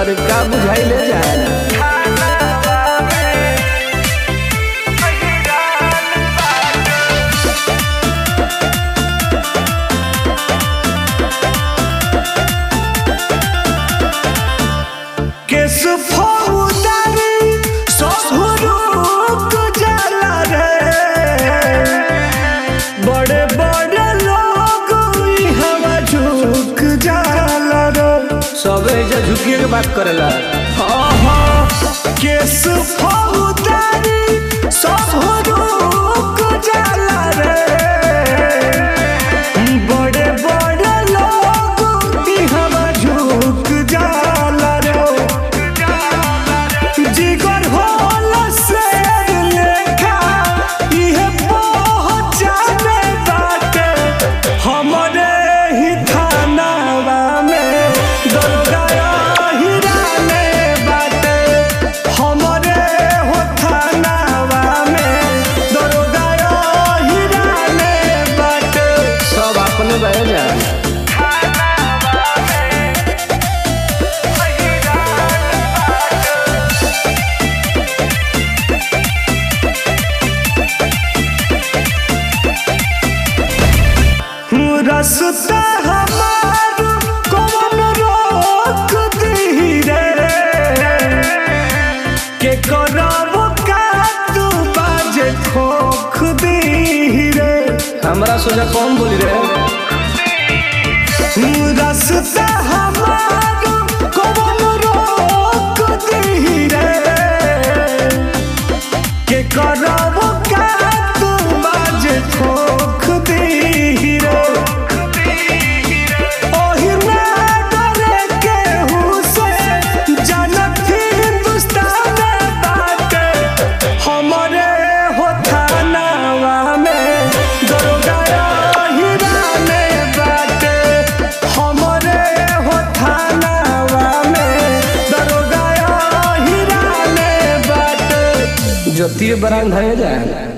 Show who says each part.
Speaker 1: अरे का बुझाई ले जाए झुकिए के बात करेला
Speaker 2: केस फौदारी सब रुक जाला रे बड़े बड़े लोग इहवा झुक जाला रे जिगर होला शेर लेखा इहे पहचाने बाटे हमरे ही थानावा में दरोगा रस्ता हमार कौन रोक दी रे के करब का तू बाजे खोख दी रे
Speaker 1: हमरा सोचा कौन बोली रे
Speaker 2: रस्ता हमार कौन रोक दी रे के करब का तू बाजे खोख दी
Speaker 1: जो तीर बरान धरे जाए।